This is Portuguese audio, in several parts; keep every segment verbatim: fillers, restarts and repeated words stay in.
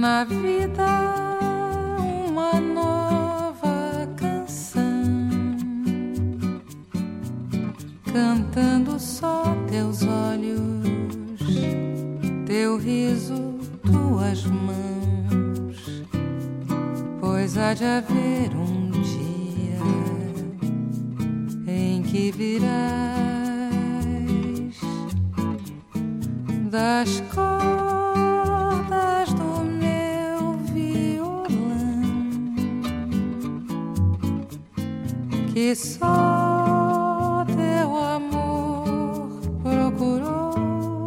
Na vida uma nova canção, cantando só teus olhos, teu riso, tuas mãos, pois há de haver um dia em que virás das cordas do meu violão, que só teu amor procurou.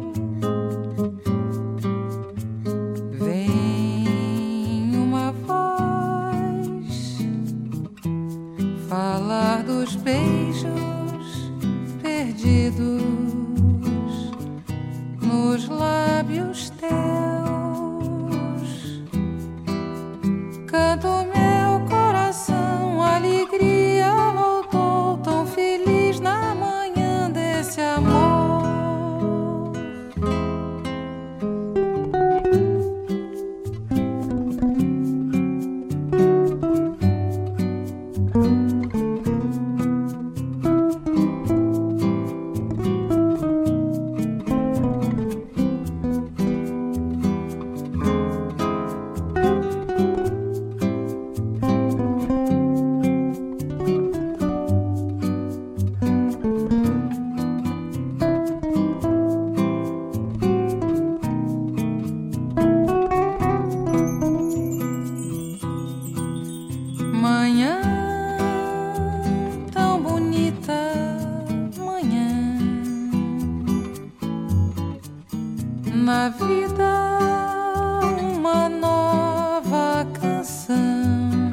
Vem uma voz falar dos beijos perdidos nos lábios teus. Canto meu coração, alegria voltou, tão feliz na manhã desse amor. Manhã tão bonita, manhã na vida uma nova canção,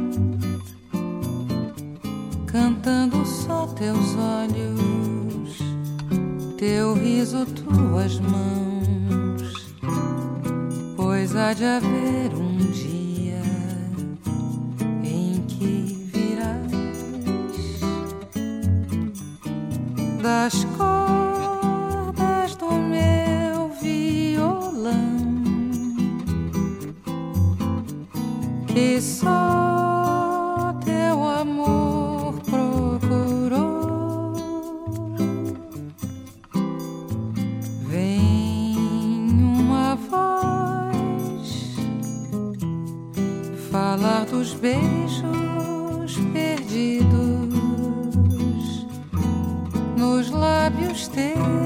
cantando só teus olhos, teu riso, tuas mãos, pois há de haver um dia das cordas do meu violão, que só teu amor procurou. Vem uma voz falar dos beijos perdidos nos lábios teus.